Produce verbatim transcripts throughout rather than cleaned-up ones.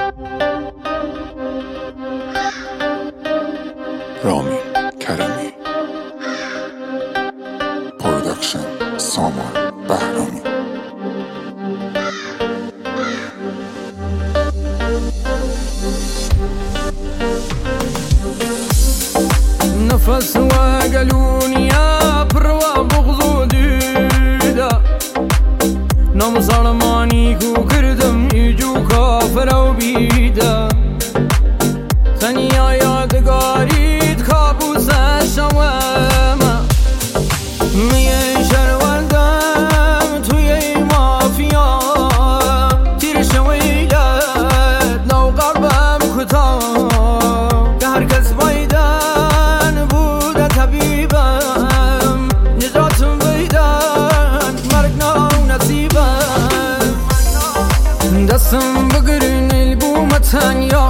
رامین کرمی پروداکشن سامان بهرامی. نفس وقلوني بروا بغضو دودا نام ظلماني كو كردم يجو كافر و بيدا ثانية يادگاريد كابوس شوامه ميه شروردم توی مافیا تیر شویلت لو قربم کتا که هرکس بایدن بوده طبیبم نجاتم بیدن مرگ ناو نصیبم دستم بگرین البوم تنیا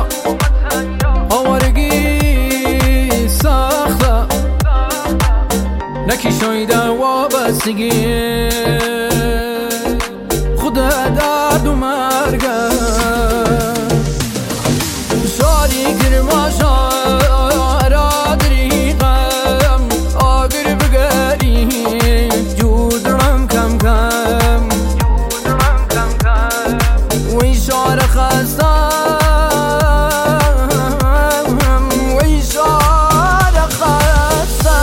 آوارگی ساخته نکی شایده وابستگی خدا درد و مرگه شاری گرما شارا دریقم آگر بگری جودرم کم کم وی شار خستم وی شار خستم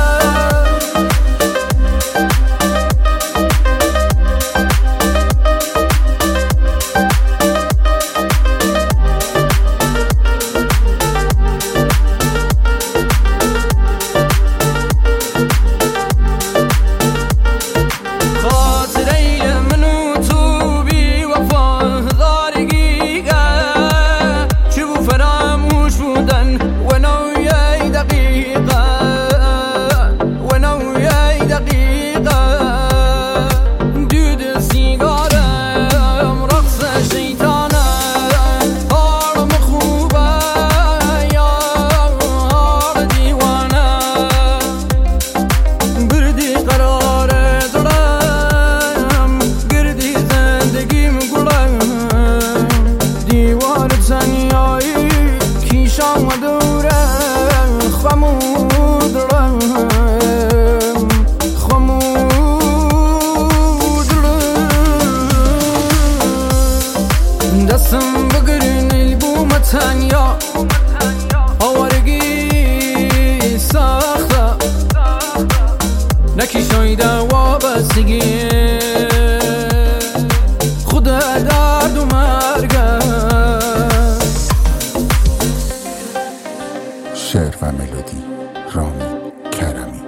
دستم بگرین البوم تنیا آوارگی ساخته نکی شایده وابستگی خدا درد و مرگه. شعر و ملودی رامین کرمی.